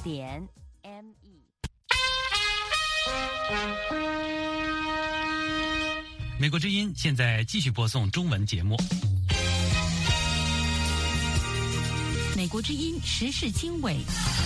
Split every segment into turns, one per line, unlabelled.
美国之音现在继续播送中文节目。
美国之音时事经纬。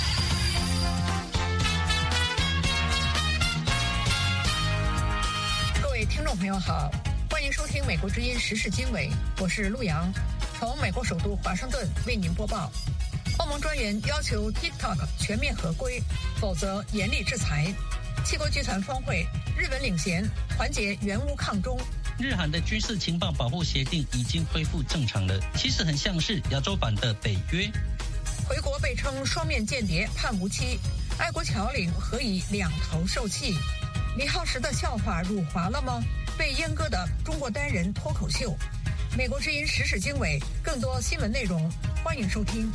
各位听众朋友好，欢迎收听美国之音时事经纬，我是陆阳，从美国首都华盛顿为您播报。欧盟专员要求 TikTok 全面合规，否则严厉制裁。七国集团峰会，日本领衔，团结援乌抗中。
日韩的军事情报保护协定已经恢复正常了，其实很像是亚洲版的北约。
回国被称双面间谍判无期，爱国侨领何以两头受气？李浩石的笑话辱华了吗？被阉割的中国单人脱口秀。美国之音时事经纬，更多新闻内容，欢迎收听。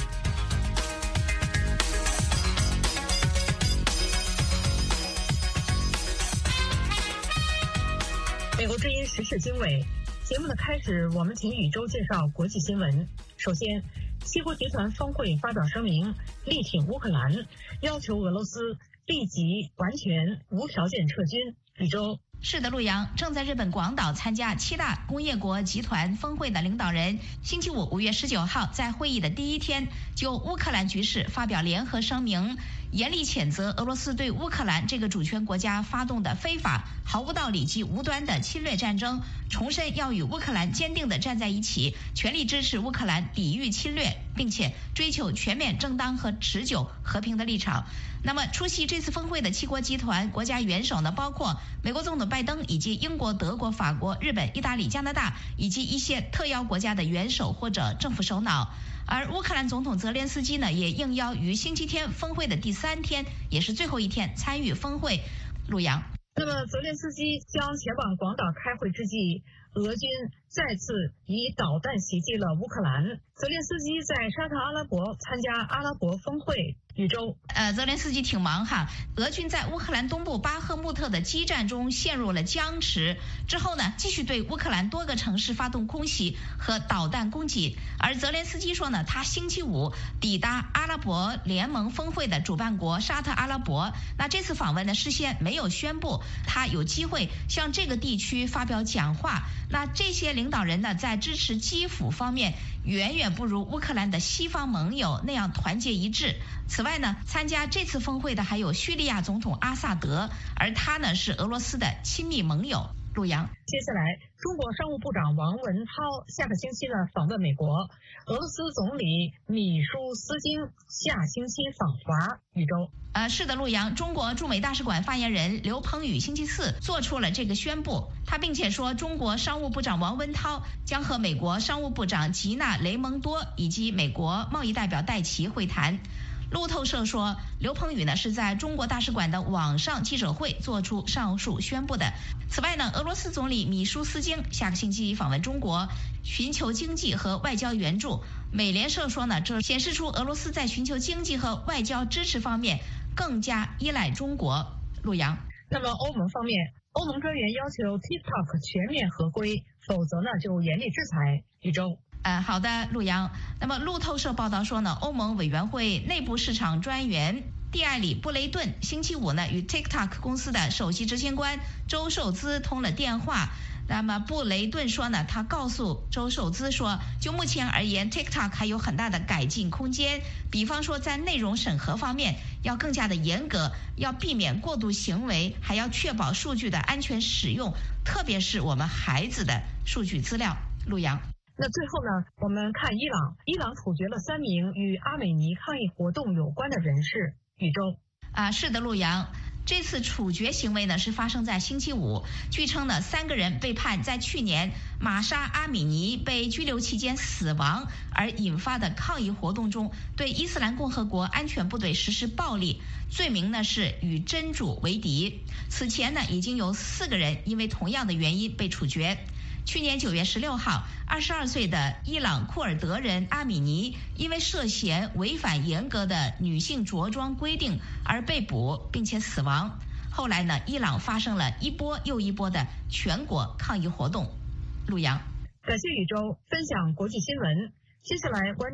美国之音时事经纬节目的开始，我们请宇宙介绍国际新闻。首先，七国集团峰会发表声明，力挺乌克兰，要求俄罗斯立即完全无条件撤军。宇宙。
是的，陆阳，正在日本广岛参加七大工业国集团峰会的领导人，星期五5月19号在会议的第一天，就乌克兰局势发表联合声明，严厉谴责俄罗斯对乌克兰这个主权国家发动的非法、毫无道理及无端的侵略战争，重申要与乌克兰坚定地站在一起，全力支持乌克兰抵御侵略，并且追求全面、正当和持久和平的立场。那么，出席这次峰会的七国集团国家元首呢，包括美国总统拜登以及英国、德国、法国、日本、意大利、加拿大以及一些特邀国家的元首或者政府首脑。而乌克兰总统泽连斯基呢，也应邀于星期天峰会的第3天，也是最后一天参与峰会。陆阳。
那么，泽连斯基将前往广岛开会之际，俄军再次以导弹袭击了乌克兰。泽连斯基在沙特阿拉伯参加阿拉伯峰会。宇宙。
泽连斯基挺忙哈。俄军在乌克兰东部巴赫穆特的激战中陷入了僵持，之后呢，继续对乌克兰多个城市发动空袭和导弹攻击。而泽连斯基说呢，他星期五抵达阿拉伯联盟峰会的主办国沙特阿拉伯。那这次访问呢，事先没有宣布他有机会向这个地区发表讲话。那这些领导人呢，在支持基辅方面远远不如乌克兰的西方盟友那样团结一致。此外呢，参加这次峰会的还有叙利亚总统阿萨德，而他呢是俄罗斯的亲密盟友。陆阳。
接下来，中国商务部长王文涛下个星期呢访问美国，俄罗斯总理米舒斯京下星期访华。宇宙。
是的，陆阳，中国驻美大使馆发言人刘鹏宇星期四做出了这个宣布，他并且说，中国商务部长王文涛将和美国商务部长吉娜·雷蒙多以及美国贸易代表戴奇会谈。路透社说，刘鹏宇呢是在中国大使馆的网上记者会做出上述宣布的。此外呢，俄罗斯总理米舒斯京下个星期访问中国，寻求经济和外交援助。美联社说呢，这显示出俄罗斯在寻求经济和外交支持方面更加依赖中国。陆阳。
那么欧盟方面，欧盟专员要求 TikTok 全面合规，否则呢就严厉制裁。宇宙。
好的，陆阳。那么路透社报道说呢，欧盟委员会内部市场专员蒂艾里·布雷顿星期五呢与 TikTok 公司的首席执行官周受资通了电话。那么布雷顿说呢，他告诉周受资说，就目前而言 TikTok 还有很大的改进空间，比方说在内容审核方面要更加的严格，要避免过度行为，还要确保数据的安全使用，特别是我们孩子的数据资料。陆阳。
那最后呢，我们看伊朗处决了3名与阿美尼抗议活动有关的人士。宇宙。
是的，陆阳。这次处决行为呢是发生在星期五，据称呢3个人被判在去年玛莎阿米尼被拘留期间死亡而引发的抗议活动中对伊斯兰共和国安全部队实施暴力，罪名呢是与真主为敌。此前呢已经有4个人因为同样的原因被处决。去年9月16号，22岁的伊朗库尔德人阿米尼因为涉嫌违反严格的女性着装规定而被捕并且死亡。后来呢，伊朗发生了一波又一波的全国抗议活动。陆阳。
感谢宇宙分享国际新闻。接下来关注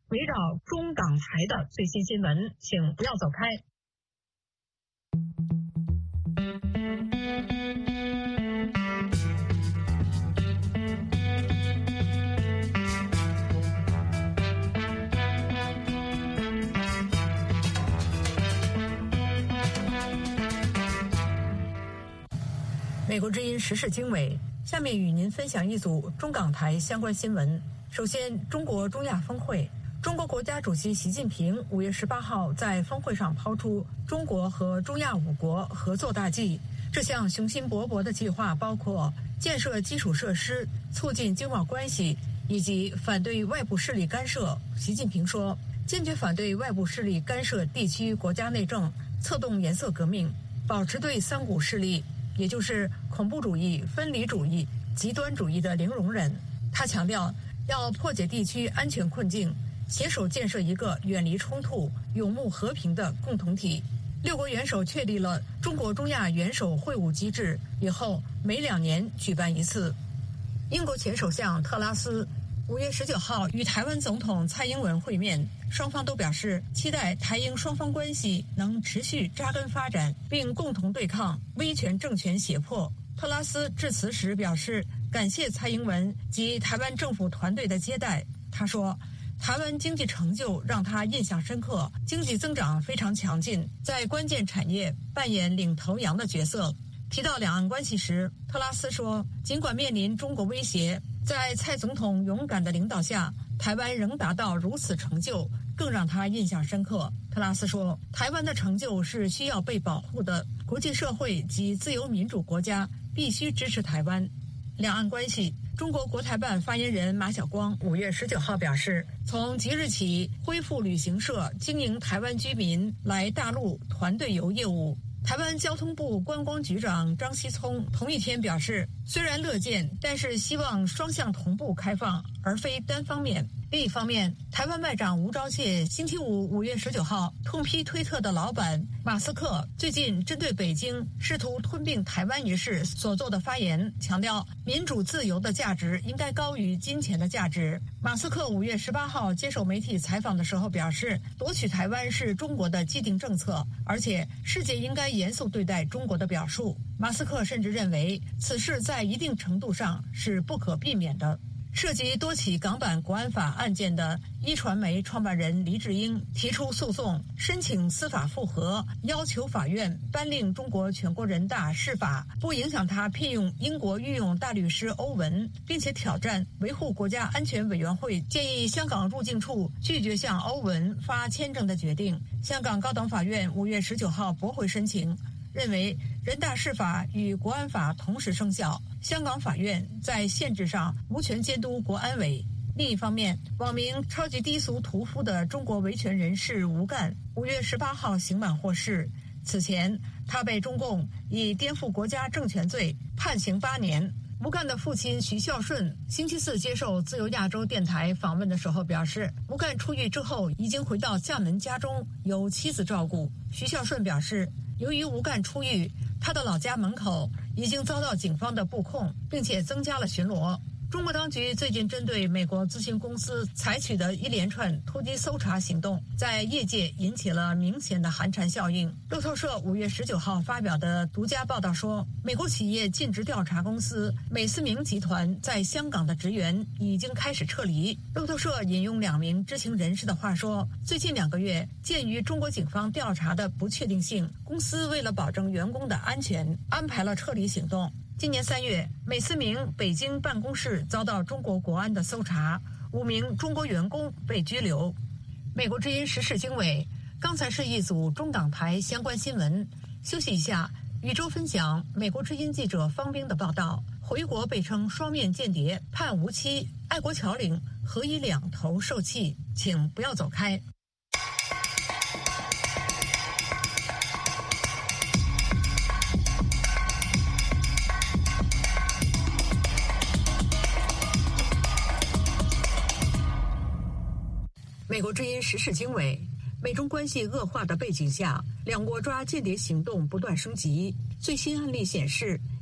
围绕中港台的最新新闻，请不要走开。美国之音时事经纬，下面与您分享一组中港台相关新闻。首先，中国中亚峰会，中国国家主席习近平5月18号在峰会上抛出中国和中亚5国合作大计。这项雄心勃勃的计划包括建设基础设施、促进经贸关系以及反对外部势力干涉。习近平说，坚决反对外部势力干涉地区国家内政，策动颜色革命，保持对三股势力，也就是恐怖主义、分离主义、极端主义的零容忍。他强调，要破解地区安全困境，携手建设一个远离冲突、永慕和平的共同体。6国元首确立了中国中亚元首会晤机制，以后每2年举办一次。英国前首相特拉斯5月19号与台湾总统蔡英文会面，双方都表示期待台英双方关系能持续扎根发展，并共同对抗威权政权胁迫。特拉斯致辞时表示，感谢蔡英文及台湾政府团队的接待。他说，台湾经济成就让他印象深刻，经济增长非常强劲，在关键产业扮演领头羊的角色。提到两岸关系时，特拉斯说，尽管面临中国威胁，在蔡总统勇敢的领导下，台湾仍达到如此成就，更让他印象深刻。特拉斯说，台湾的成就是需要被保护的，国际社会及自由民主国家必须支持台湾。两岸关系，中国国台办发言人马晓光5月19号表示，从即日起恢复旅行社经营台湾居民来大陆团队游业务。台湾交通部观光局长张锡聪同一天表示，虽然乐见，但是希望双向同步开放，而非单方面。另一方面，台湾外长吴钊燮星期五5月19号痛批推特的老板马斯克最近针对北京试图吞并台湾一事所做的发言，强调民主自由的价值应该高于金钱的价值。马斯克5月18号接受媒体采访的时候表示，夺取台湾是中国的既定政策，而且世界应该严肃对待中国的表述。马斯克甚至认为此事在一定程度上是不可避免的。涉及多起港版国安法案件的一传媒创办人黎智英提出诉讼，申请司法复核，要求法院颁令中国全国人大释法，不影响他聘用英国御用大律师欧文，并且挑战维护国家安全委员会建议香港入境处拒绝向欧文发签证的决定。香港高等法院5月19号驳回申请，认为人大释法与国安法同时生效，香港法院在限制上无权监督国安委。另一方面，网名超级低俗屠夫的中国维权人士吴干5月18号刑满获释。此前他被中共以颠覆国家政权罪判刑8年。吴干的父亲徐孝顺星期四接受自由亚洲电台访问的时候表示，吴干出狱之后已经回到厦门家中，由妻子照顾。徐孝顺表示，由于吴干出狱，他的老家门口已经遭到警方的布控，并且增加了巡逻。中国当局最近针对美国咨询公司采取的一连串突击搜查行动，在业界引起了明显的寒蝉效应。路透社5月19号发表的独家报道说，美国企业尽职调查公司美思明集团在香港的职员已经开始撤离。路透社引用2名知情人士的话说，最近2个月，鉴于中国警方调查的不确定性，公司为了保证员工的安全，安排了撤离行动。今年3月，美思明北京办公室遭到中国国安的搜查，5名中国员工被拘留。美国之音时事经纬，刚才是一组中港台相关新闻。休息一下，宇宙分享美国之音记者方冰的报道：回国被称双面间谍，判无期，爱国侨领何以2头受气？请不要走开。美国之音时事经纬，美中关系恶化的背景下，两国抓间谍行动不断升级。最新案例显示，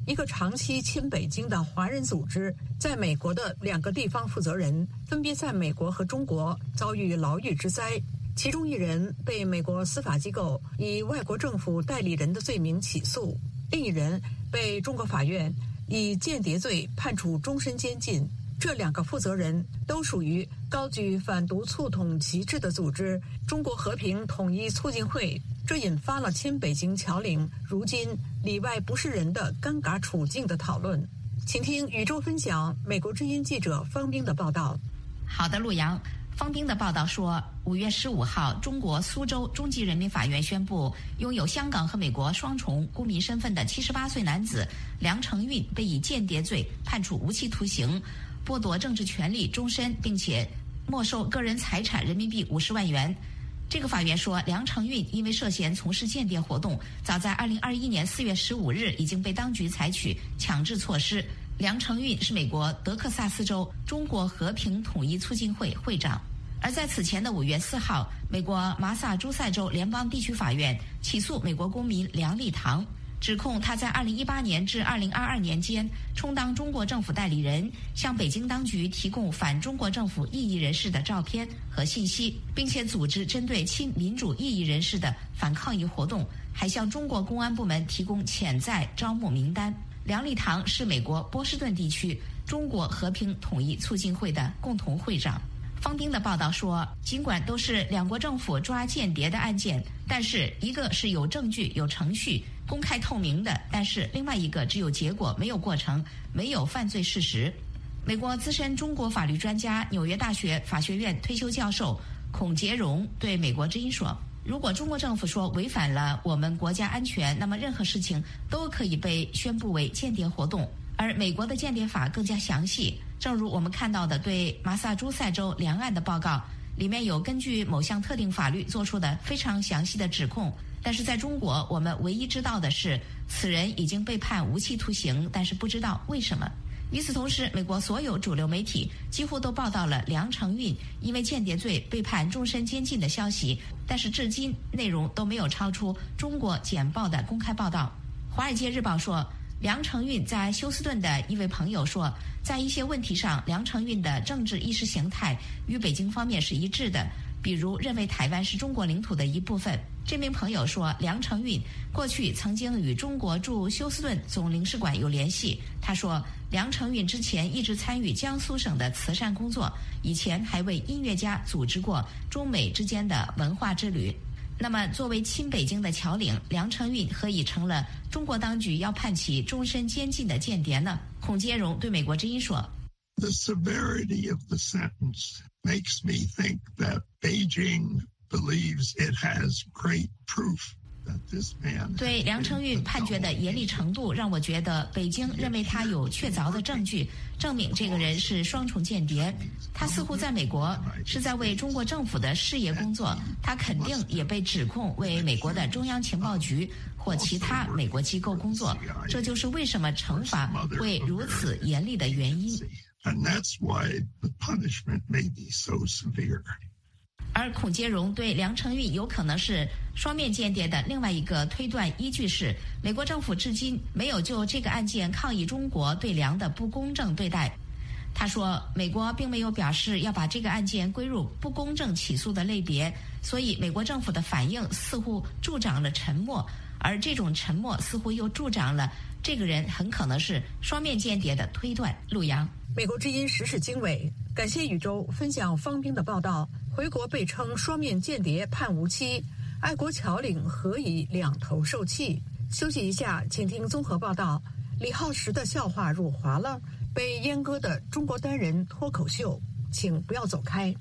一个长期亲北京的华人组织，在美国的2个地方负责人分别在美国和中国遭遇牢狱之灾，其中一人被美国司法机构以外国政府代理人的罪名起诉，另一人被中国法院以间谍罪判处终身监禁。这2个负责人都属于高举反独促统旗帜的组织中国和平统一促进会，这引发了亲北京侨领如今里外不是人的尴尬处境的讨论。请听宇宙分享美国之音记者方冰的报道。
好的，陆阳。方冰的报道说，5月15号，中国苏州中级人民法院宣布，拥有香港和美国双重公民身份的78岁男子梁成运被以间谍罪判处无期徒刑，剥夺政治权利终身，并且没收个人财产人民币50万元。这个法院说，梁成运因为涉嫌从事间谍活动，早在2021年4月15日已经被当局采取强制措施。梁成运是美国德克萨斯州中国和平统一促进会会长。而在此前的5月4号，美国麻萨诸塞州联邦地区法院起诉美国公民梁立堂，指控他在2018年至2022年间充当中国政府代理人，向北京当局提供反中国政府异议人士的照片和信息，并且组织针对亲民主异议人士的反抗议活动，还向中国公安部门提供潜在招募名单。梁立堂是美国波士顿地区中国和平统一促进会的共同会长。方冰的报道说，尽管都是2国政府抓间谍的案件，但是一个是有证据、有程序、公开透明的，但是另外一个只有结果没有过程，没有犯罪事实。美国资深中国法律专家、纽约大学法学院退休教授孔杰荣对美国之音说，如果中国政府说违反了我们国家安全，那么任何事情都可以被宣布为间谍活动。而美国的间谍法更加详细，正如我们看到的对麻萨诸塞州两案的报告，里面有根据某项特定法律做出的非常详细的指控。但是在中国，我们唯一知道的是此人已经被判无期徒刑，但是不知道为什么。与此同时，美国所有主流媒体几乎都报道了梁成运因为间谍罪被判终身监禁的消息，但是至今内容都没有超出中国简报的公开报道。《华尔街日报》说，梁成运在休斯顿的一位朋友说，在一些问题上，梁成运的政治意识形态与北京方面是一致的，比如认为台湾是中国领土的一部分。这名朋友说，梁成运过去曾经与中国驻休斯顿总领事馆有联系。他说，梁成运之前一直参与江苏省的慈善工作，以前还为音乐家组织过中美之间的文化之旅。那么作为亲北京的侨领，梁成运何以成了中国当局要判其终身监禁的间谍呢？孔杰荣对美国之音说，
The severity of the sentence makes me think that Beijing believes it has great proof that this man...
对梁成运判决的严厉程度让我觉得北京认为他有确凿的证据证明这个人是双重间谍。他似乎在美国是在为中国政府的事业工作，他肯定也被指控为美国的中央情报局或其他美国机构工作，这就是为什么惩罚会如此严厉的原因。
And that's why the punishment may be so severe.
而孔杰荣对梁成运有可能是双面间谍的另外一个推断依据是，美国政府至今没有就这个案件抗议中国对梁的不公正对待。他说，美国并没有表示要把这个案件归入不公正起诉的类别，所以美国政府的反应似乎助长了沉默，而这种沉默似乎又助长了这个人很可能是双面间谍的推断。陆阳，
美国之音时事经纬，感谢宇宙分享方冰的报道。回国被称双面间谍判无期，爱国侨领何以两头受气？休息一下，请听综合报道。李浩石的笑话入华了，被阉割的中国单人脱口秀，请不要走开。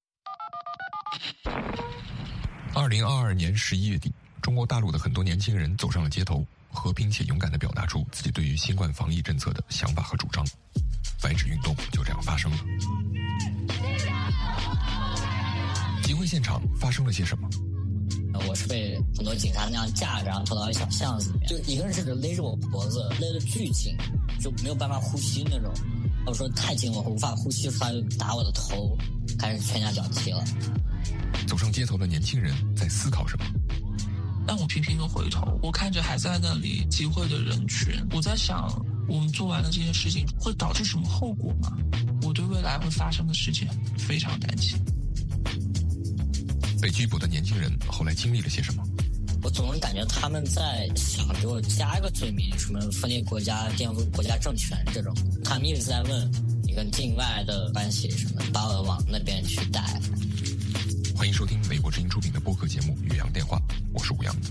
2022年11月底，中国大陆的很多年轻人走上了街头，和平且勇敢地表达出自己对于新冠防疫政策的想法和主张。白纸运动就这样发生了。集会现场发生了些什么？
我是被很多警察那样架着，然后拖到一小巷子里面，就一个人甚至勒着我脖子，勒得巨紧，就没有办法呼吸那种。我说太紧了，我无法呼吸，他就打我的头，开始拳打脚踢了。
走上街头的年轻人在思考什么？
但我频频的回头，我看着还在那里集会的人群，我在想，我们做完了这件事情会导致什么后果吗？我对未来会发生的事情非常担心。
被拘捕的年轻人后来经历了些什么？
我总是感觉他们在想给我加一个罪名，什么分裂国家、颠覆国家政权这种。他们一直在问你跟境外的关系什么，把我往那边去带。
欢迎收听美国之音出品的播客节目《岳阳电话》，我是吴阳。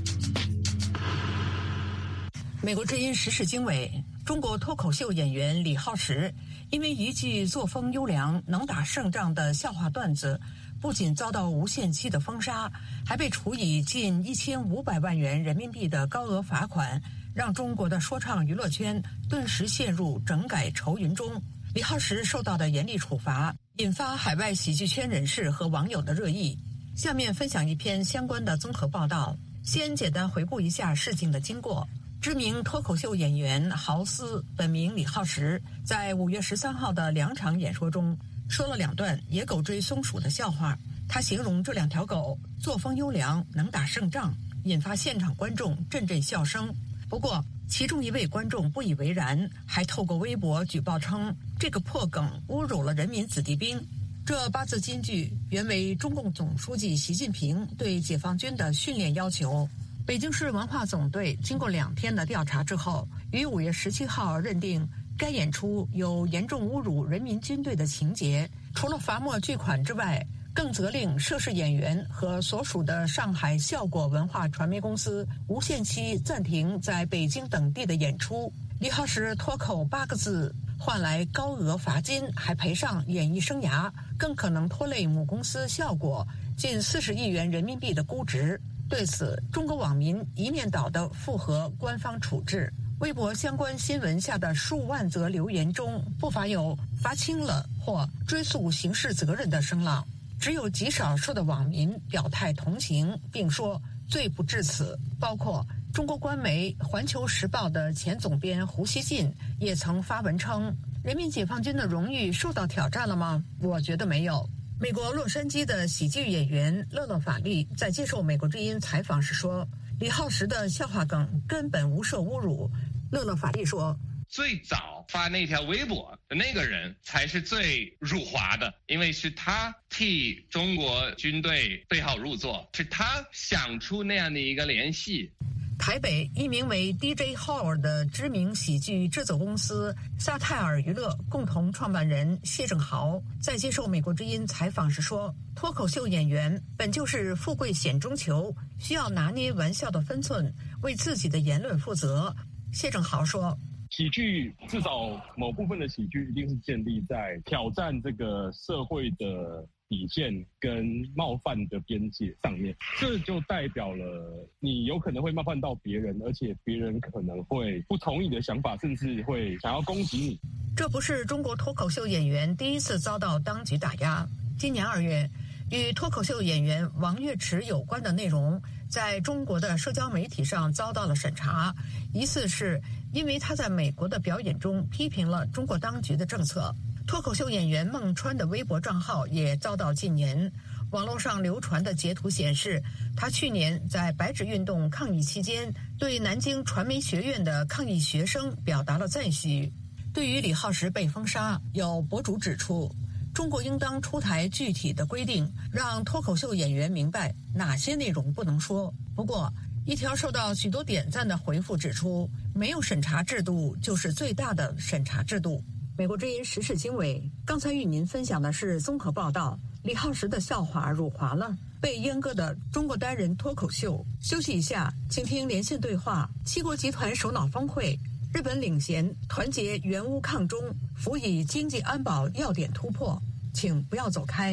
美国之音时事经纬，中国脱口秀演员李浩石因为一句作风优良、能打胜仗的笑话段子，不仅遭到无限期的封杀，还被处以近1500万元人民币的高额罚款，让中国的说唱娱乐圈顿时陷入整改愁云中。李浩石受到的严厉处罚，引发海外喜剧圈人士和网友的热议。下面分享一篇相关的综合报道。先简单回顾一下事情的经过。知名脱口秀演员豪斯，本名李浩石，在5月13号的2场演说中说了2段野狗追松鼠的笑话。他形容这2条狗作风优良，能打胜仗，引发现场观众阵阵笑声。不过其中一位观众不以为然，还透过微博举报称这个破梗侮辱了人民子弟兵。这8字金句原为中共总书记习近平对解放军的训练要求。北京市文化总队经过2天的调查之后，于5月17号认定该演出有严重侮辱人民军队的情节，除了罚没巨款之外，更责令涉事演员和所属的上海效果文化传媒公司无限期暂停在北京等地的演出。李浩石脱口8个字，换来高额罚金，还赔上演艺生涯，更可能拖累母公司效果近40亿元人民币的估值。对此，中国网民一面倒地附和官方处置。微博相关新闻下的数万则留言中，不乏有罚轻了或追诉刑事责任的声浪。只有极少数的网民表态同情，并说罪不至此。包括中国官媒《环球时报》的前总编胡锡进也曾发文称：人民解放军的荣誉受到挑战了吗？我觉得没有。美国洛杉矶的喜剧演员乐乐法利在接受美国之音采访时说，李浩石的笑话梗根本无涉侮辱。乐乐法利说，
最早发那条微博的那个人才是最辱华的，因为是他替中国军队对号入座，是他想出那样的一个联系。
台北一名为 DJ Hall 的知名喜剧制作公司萨泰尔娱乐共同创办人谢正豪在接受美国之音采访时说，脱口秀演员本就是富贵险中求，需要拿捏玩笑的分寸，为自己的言论负责。谢正豪说，
喜剧至少某部分的喜剧一定是建立在挑战这个社会的底线跟冒犯的边界上面，这就代表了你有可能会冒犯到别人，而且别人可能会不同意你的想法，甚至会想要攻击你。
这不是中国脱口秀演员第一次遭到当局打压。今年2月，与脱口秀演员王岳池有关的内容在中国的社交媒体上遭到了审查，疑似是因为他在美国的表演中批评了中国当局的政策。脱口秀演员孟川的微博账号也遭到禁言。网络上流传的截图显示，他去年在白纸运动抗议期间，对南京传媒学院的抗议学生表达了赞许。对于李浩石被封杀，有博主指出，中国应当出台具体的规定，让脱口秀演员明白哪些内容不能说。不过，一条受到许多点赞的回复指出，没有审查制度就是最大的审查制度。美国之音时事经纬，刚才与您分享的是综合报道。李浩石的笑话辱华了，被阉割的中国单人脱口秀。休息一下，请听连线对话。七国集团首脑峰会，日本领衔团结援乌抗中，辅以经济安保要点突破。请不要走开。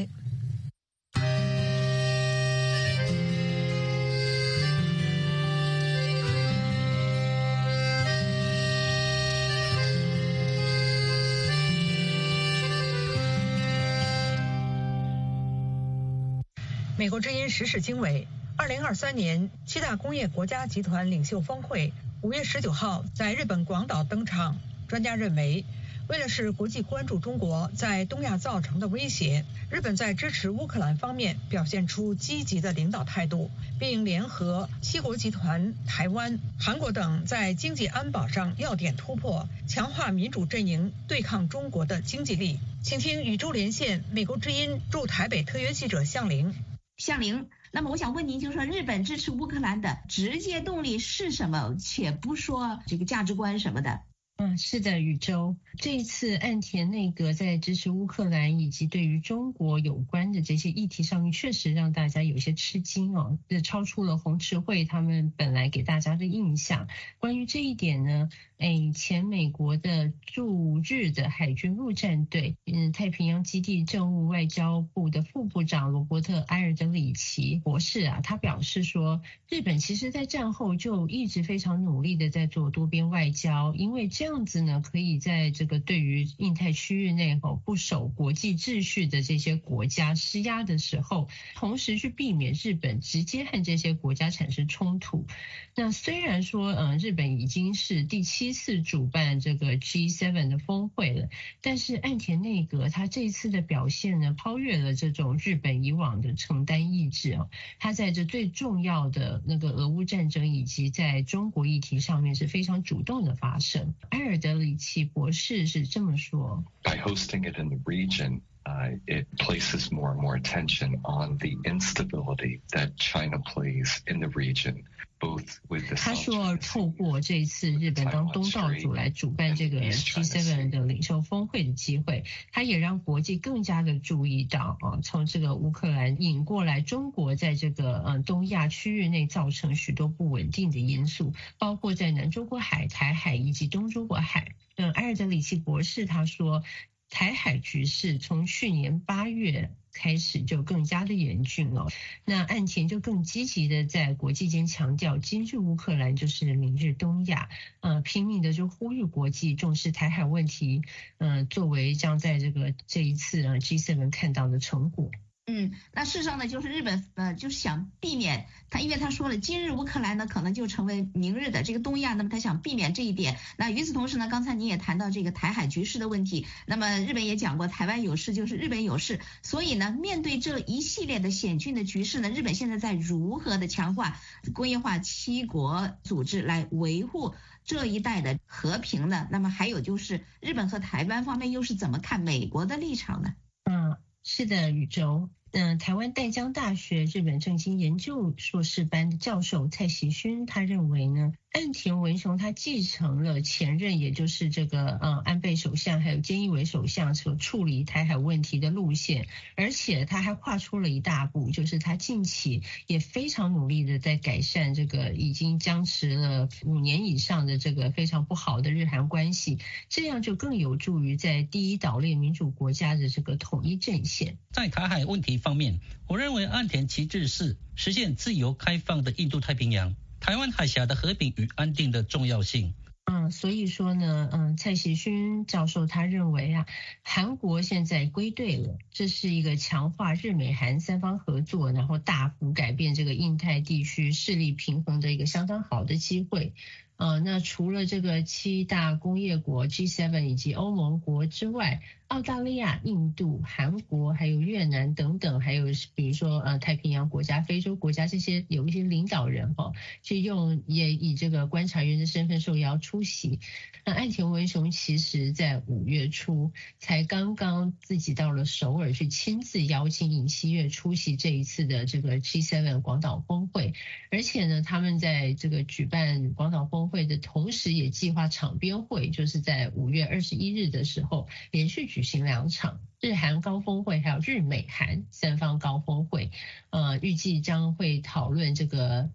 美国之音时事经纬，2023年7大工业国家集团领袖峰会5月19号在日本广岛登场。专家认为， 为了使国际关注中国在东亚造成的威胁，日本在支持乌克兰方面表现出积极的领导态度，并联合七国集团、台湾、韩国等在经济安保上要点突破，强化民主阵营对抗中国的经济力。请听宇宙连线美国之音驻台北特约记者向玲。
向玲，那么我想问您，就是说日本支持乌克兰的直接动力是什么？且不说这个价值观什么的。
是的，宇宙。这一次岸田内阁在支持乌克兰以及对于中国有关的这些议题上面，确实让大家有些吃惊哦，这超出了红池会他们本来给大家的印象。关于这一点呢，前美国的驻日的海军陆战队太平洋基地政务外交部的副部长罗伯特·埃尔德里奇博士啊，他表示说，日本其实在战后就一直非常努力的在做多边外交，因为这样子呢，可以在这个对于印太区域内不守国际秩序的这些国家施压的时候，同时去避免日本直接和这些国家产生冲突。那虽然说日本已经是第7次主办这个 G7 的峰会了，但是岸田内阁他这一次的表现呢，超越了这种日本以往的承担意志哦。他在这最重要的那个俄乌战争以及在中国议题上面是非常主动的发声。埃尔德里奇博士是这么说
：By hosting it in the region, it places more and more attention on the instability that China plays in the region.
他说，透过这一次日本当东道主来主办这个 G7 的领袖峰会的机会，他也让国际更加的注意到从这个乌克兰引过来中国在这个东亚区域内造成许多不稳定的因素，包括在南中国海、台海以及东中国海。埃尔德里奇博士他说，台海局势从去年8月开始就更加的严峻了。那岸田就更积极的在国际间强调，今日乌克兰就是明日东亚，拼命的就呼吁国际重视台海问题，作为将在这一次G7 看到的成果。
那事实上呢，就是日本就是想避免他，因为他说了今日乌克兰呢可能就成为明日的这个东亚，那么他想避免这一点。那与此同时呢，刚才你也谈到这个台海局势的问题，那么日本也讲过台湾有事就是日本有事，所以呢面对这一系列的险峻的局势呢，日本现在在如何的强化工业化7国组织来维护这一带的和平呢？那么还有就是日本和台湾方面又是怎么看美国的立场呢？
是的，宇宙。台湾淡江大学日本政经研究硕士班的教授蔡习勋，他认为呢，岸田文雄他继承了前任，也就是这个安倍首相还有菅义伟首相所处理台海问题的路线，而且他还跨出了一大步，就是他近期也非常努力的在改善这个已经僵持了5年以上的这个非常不好的日韩关系，这样就更有助于在第一岛链民主国家的这个统一阵线。
在台海问题方面，我认为岸田旗帜是实现自由开放的印度太平洋、台湾海峡的和平与安定的重要性。
所以说呢，蔡习勋教授他认为韩国现在归队了，这是一个强化日美韩3方合作，然后大幅改变这个印太地区势力平衡的一个相当好的机会。那除了这个7大工业国 G7 以及欧盟国之外，澳大利亚、印度、韩国还有越南等等，还有比如说太平洋国家、非洲国家，这些有一些领导人也以这个观察员的身份受邀出席。那岸田文雄其实在5月初才刚刚自己到了首尔去亲自邀请尹锡悦出席这一次的这个 G7 广岛峰会，而且呢，他们在这个举办广岛峰会的同时也计划场边会，就是在5月21日的时候连续举行2场日韩高峰会，还有日美韩3方高峰会，预计将会讨论这个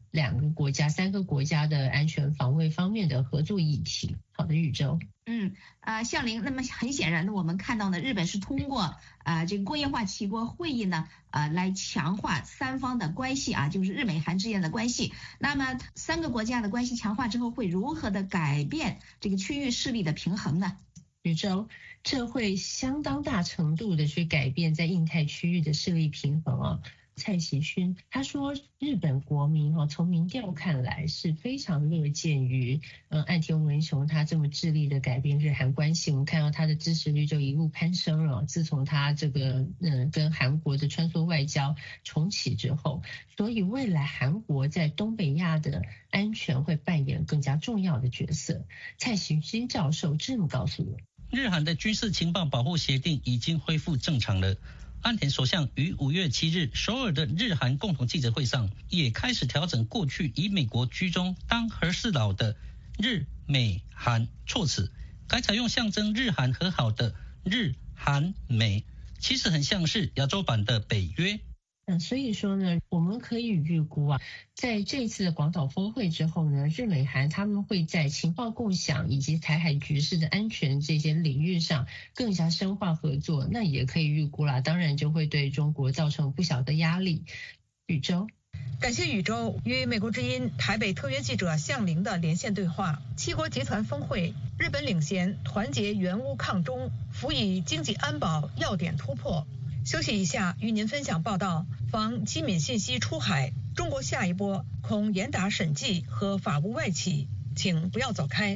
3个国家的安全防卫方面的合作议题。好的，宇宙。
向玲，那么很显然的，我们看到呢，日本是通过这个工业化7国会议呢，来强化3方的关系就是日美韩之间的关系。那么3个国家的关系强化之后，会如何的改变这个区域势力的平衡呢？
宇宙，这会相当大程度的去改变在印太区域的势力平衡蔡习勋，他说日本国民从民调看来是非常乐见于岸田文雄他这么致力的改变日韩关系。我们看到他的支持率就一路攀升了，自从他这个跟韩国的穿梭外交重启之后，所以未来韩国在东北亚的安全会扮演更加重要的角色。蔡习勋教授这么告诉我，
日韩的军事情报保护协定已经恢复正常了。岸田首相于5月7日首尔的日韩共同记者会上，也开始调整过去以美国居中当和事佬的日美韩措辞，改采用象征日韩和好的日韩美，其实很像是亚洲版的北约。
所以说呢，我们可以预估在这次的广岛峰会之后呢，日美韩他们会在情报共享以及台海局势的安全这些领域上更加深化合作，那也可以预估啦，当然就会对中国造成不小的压力。宇宙，
感谢宇宙与美国之音台北特约记者向玲的连线对话。七国集团峰会，日本领衔团结援乌抗中，辅以经济安保要点突破。休息一下，与您分享报道：防机敏信息出海，中国下一波恐严打审计和法无外企，请不要走开。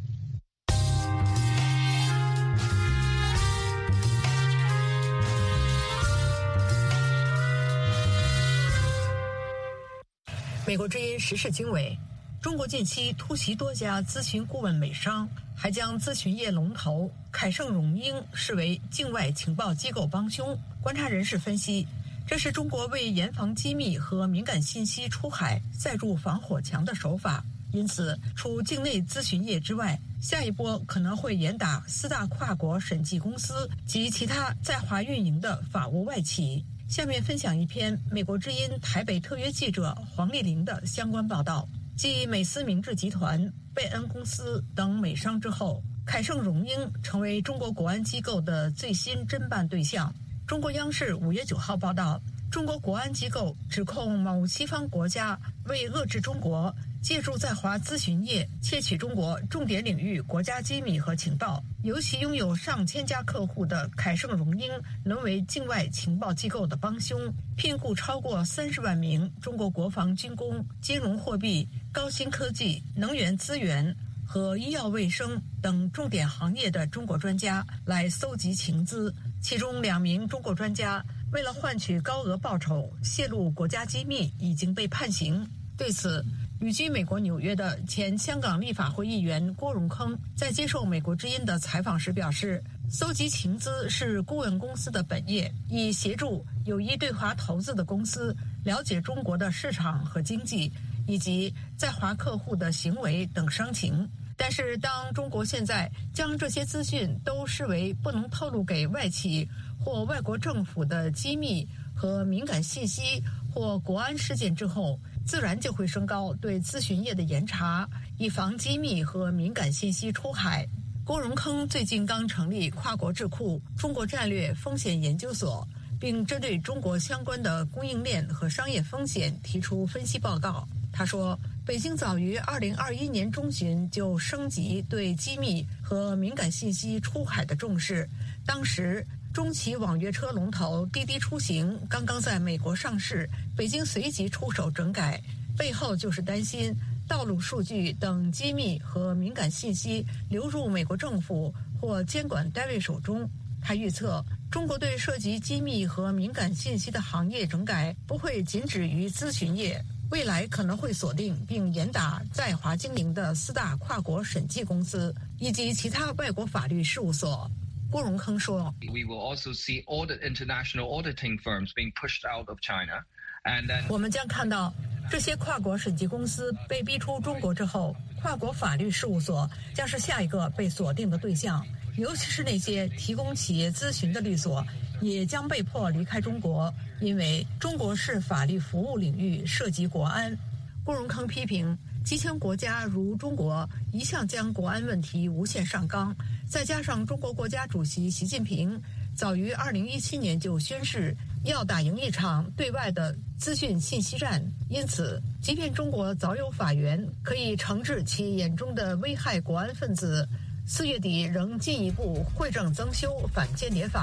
美国之音时事经纬，中国近期突袭多家咨询顾问美商，还将咨询业龙头凯盛荣英视为境外情报机构帮凶。观察人士分析，这是中国为严防机密和敏感信息出海再筑防火墙的手法。因此，除境内咨询业之外，下一波可能会严打4大跨国审计公司及其他在华运营的法务外企。下面分享一篇美国之音台北特约记者黄丽玲的相关报道。继美思明治集团、贝恩公司等美商之后，凯盛荣英成为中国国安机构的最新侦办对象。中国央视5月9号报道，中国国安机构指控某西方国家为遏制中国，借助在华咨询业窃取中国重点领域国家机密和情报，尤其拥有上千家客户的凯盛荣英沦为境外情报机构的帮凶，聘雇超过30万名中国国防军工、金融货币、高新科技、能源资源和医药卫生等重点行业的中国专家来搜集情资，其中2名中国专家为了换取高额报酬泄露国家机密已经被判刑。对此，旅居美国纽约的前香港立法会议员郭荣铿在接受美国之音的采访时表示，搜集情资是顾问公司的本业，以协助有意对华投资的公司了解中国的市场和经济以及在华客户的行为等商情。但是当中国现在将这些资讯都视为不能透露给外企或外国政府的机密和敏感信息或国安事件之后，自然就会升高对咨询业的严查，以防机密和敏感信息出海。郭荣铿最近刚成立跨国智库中国战略风险研究所，并针对中国相关的供应链和商业风险提出分析报告。他说，北京早于2021年中旬就升级对机密和敏感信息出海的重视。当时，中企网约车龙头滴滴出行刚刚在美国上市，北京随即出手整改，背后就是担心道路数据等机密和敏感信息流入美国政府或监管单位手中。他预测，中国对涉及机密和敏感信息的行业整改不会仅止于咨询业，未来可能会锁定并严打在华经营的4大跨国审计公司以及其他外国法律事务所。郭荣铿说
We will also see all the international auditing firms being pushed out of China. And then
我们将看到这些跨国审计公司被逼出中国之后，跨国法律事务所将是下一个被锁定的对象，尤其是那些提供企业咨询的律所也将被迫离开中国，因为中国式法律服务领域涉及国安。郭荣铿批评，集权国家如中国一向将国安问题无限上纲，再加上中国国家主席习近平早于2017年就宣示要打赢一场对外的资讯信息战，因此即便中国早有法源可以惩治其眼中的危害国安分子，4月底仍进一步会正增修反间谍法，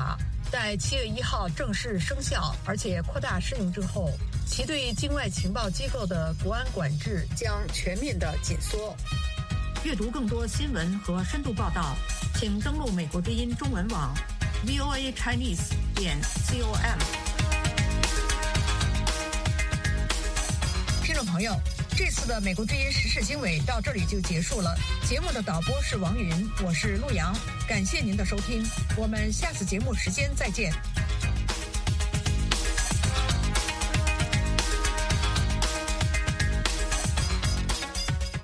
在7月1号正式生效，而且扩大适用之后，其对境外情报机构的国安管制将全面的紧缩。阅读更多新闻和深度报道，请登录美国之音中文网 voachinese.com。听众朋友，这次的美国之音时事经纬到这里就结束了。节目的导播是王云，我是陆阳，感谢您的收听，我们下次节目时间再见。